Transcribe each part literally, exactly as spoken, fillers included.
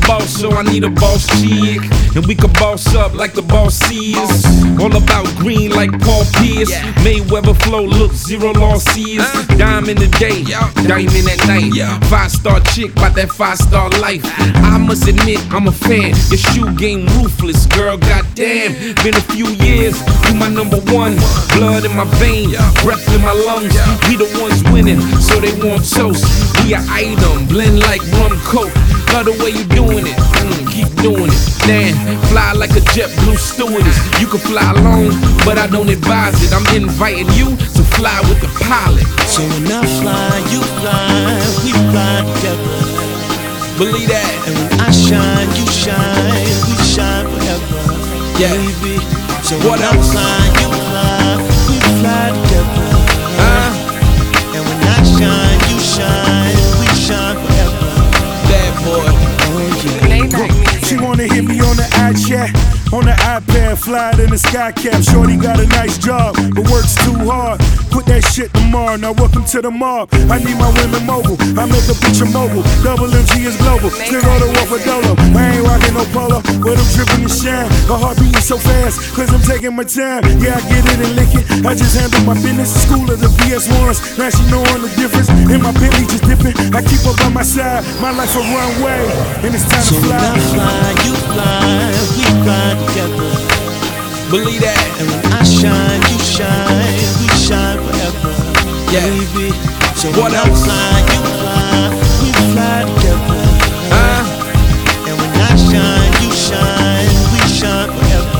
boss, so I need a boss chick. And we can boss up like the boss is. All about green like Paul Pierce. Mayweather flow, look, zero losses. Dime in the day, diamond at night. Five star chick, bout that five star life. I must admit, I'm a fan. Your shoe game ruthless, girl, goddamn. Been a few years, you my number one. Blood in my veins, breath in my lungs. We the ones winning, so they want toast. We an item, blend like rum coke. Love the way you doing it, mm, keep doing it. Damn, fly like a JetBlue stewardess. You can fly alone, but I don't advise it. I'm inviting you to fly with the pilot. So when I fly, you fly, we fly together. Believe that. And when I shine, you shine, we shine forever. Yeah. Baby. So what when else? I fly, you fly, we fly together. Uh, and when I shine, you shine, we shine forever. Bad boy. Oh yeah. She wanna hit me on the iChat, on the iPad, fly it in the sky cap. Shorty got a nice job, but works too hard. Quit that shit tomorrow, now welcome to the mob. I need my women mobile, I make a picture mobile. Double M G is global, still go to war for Dolo. I ain't rocking no polo, but I'm dripping and shine. My heart beating so fast, cause I'm taking my time. Yeah, I get it and lick it, I just handle my business. School of the B S ones, now she knowin' the difference. And my Bentley just dipping, I keep her by my side. My life a runway, and it's time so to fly. When I fly, you fly, we fly together. Believe that. And when I shine, you shine, we shine forever. Yeah. Baby. So what when else? I fly, you fly, we fly together. Uh, and when I shine, you shine, we shine forever.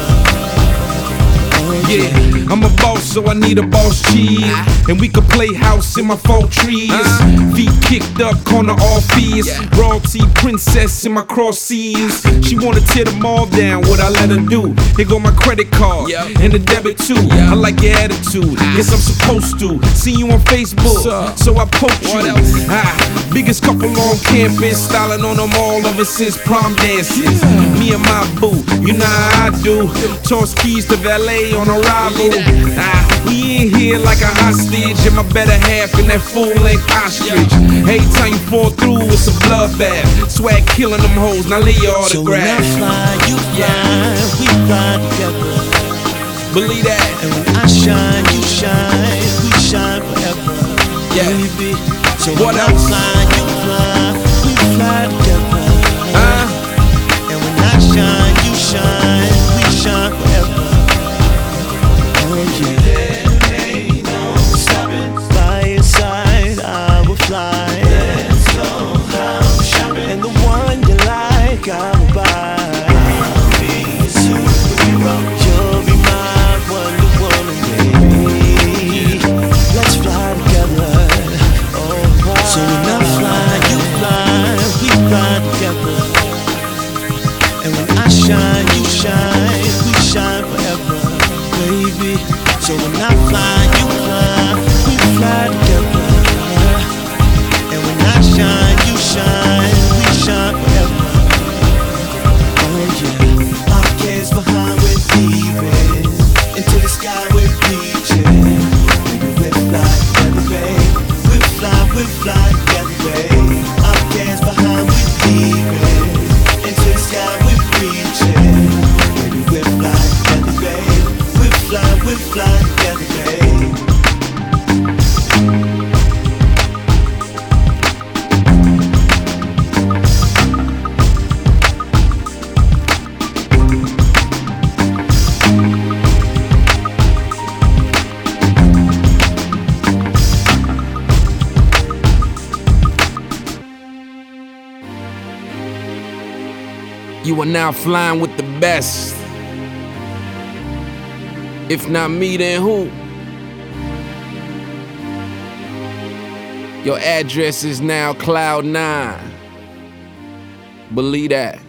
Oh, yeah. yeah, I'm a boss, so I need a boss chick. And we could play house in my fall trees. Feet kicked up, corner all fears. Royalty princess in my cross seas. She wanna tear them all down, what I let her do. Here go my credit card, and the debit too. I like your attitude, guess I'm supposed to. See you on Facebook, so I poke you. Ah, biggest couple on campus, styling on them all ever since prom dances. Me and my boo, you know how I do. Toss keys to valet on arrival. Ah, we in here like a hostage, and my better half in that full-length ostrich. Every time you fall through, it's a bloodbath. Swag killing them hoes, now lay your autograph. So when I fly, you fly, we fly together. Believe that. And when I shine, you shine, we shine forever. Yeah. Baby. So what when else? I fly, you fly, we fly together. Uh, and when I shine, you shine, we shine forever. Oh yeah. Fly. Let's go house shopping. And the one you like, I will buy. I'll be a superhero. You'll be my Wonder Woman, baby. Let's fly together. Oh, wow. So when I fly, you fly, we fly together. And when I shine, you shine, we shine forever, baby. So when I fly, you fly, we fly together. Shine, you shine, we shine forever. Oh yeah. Our cares behind, we're leaving. Into the sky, we're reaching. Baby, we're fly together, babe. We fly, we fly together, babe. Our cares behind, we're leaving. Into the sky, we're reaching. Baby, we're fly together, babe. We fly, we fly together, babe. You are now flying with the best. If not me, then who? Your address is now Cloud Nine. Believe that.